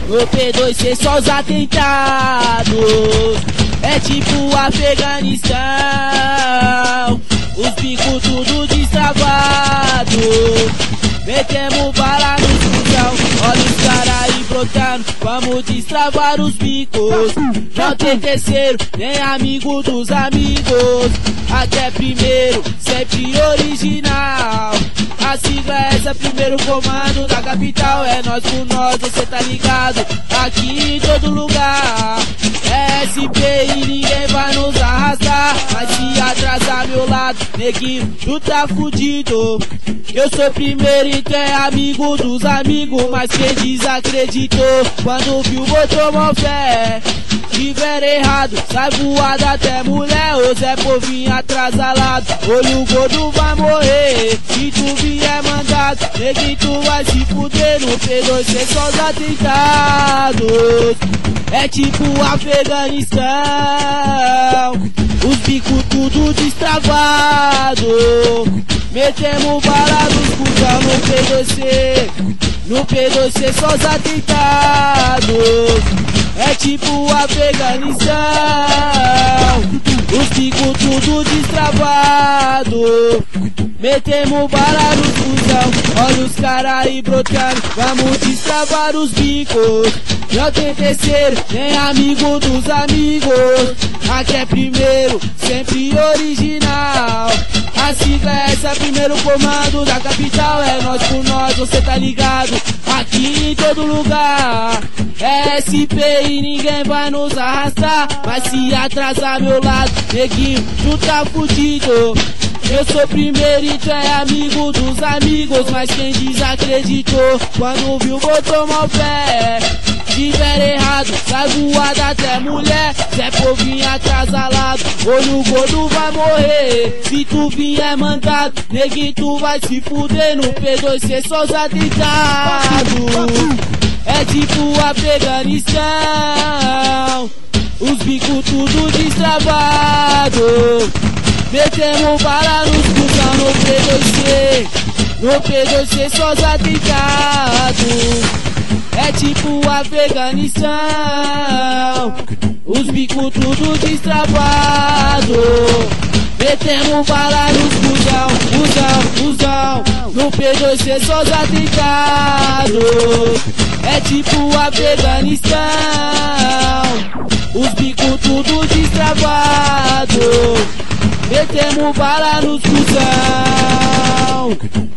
No P2C só os atentados. É tipo Afeganistão, os bicos tudo destravado. Metemos bala no escutão, olha os cara aí brotando. Vamos destravar os bicos. Não tem terceiro, nem amigo dos amigos. Até primeiro, sempre original. A sigla é essa, primeiro comando da capital. É nós por nós, você tá ligado? Aqui em todo lugar é SP e ninguém vai nos arrastar. Mas se atrasar meu lado, neguinho, tu tá fudido. Eu sou primeiro, então é amigo dos amigos. Mas quem desacreditou, quando viu botou mó fé. Tiver errado, sai voado até mulher. Ô Zé Povinho atrasalado, olha o gordo vai morrer. Se tu vier mandado, neguinho tu vai se fuder. No P2C só os atentados. É tipo Afeganistão, os bicos tudo destravado. Metemos bala nos cuzão no P2C. No P2C só os atentados. É tipo Afeganistão, os bicos tudo destravado. Metemos bala nos cuzão, olha os cara aí brotando. Vamos destravar os bicos. Não tem terceiro, nem amigo dos amigos. Aqui é primeiro, sempre original. A sigla é essa, primeiro comando da capital. É nós por nós, você tá ligado? Aqui em todo lugar é SP e ninguém vai nos arrastar. Mas se atrasar meu lado, neguinho, tu tá fudido. Eu sou primeiro, então é amigo dos amigos. Mas quem desacreditou, quando viu botou mal pé. Tiver errado, sai voada até mulher. Zé Povinho atrasalado, olha o gordo vai morrer. Se tu vier mandado, neguinho tu vai se fuder. No P2C só os atentados. É tipo Afeganistão, os bicos tudo destravado. Metemos bala nos cuzão no P2C. No P2C só os atentados. É tipo Afeganistão, os bicos tudo destravado. Metemos bala nos cuzão. No P2C só os atentados. É tipo Afeganistão, os bicos tudo destravado. Metemos bala nos cuzão.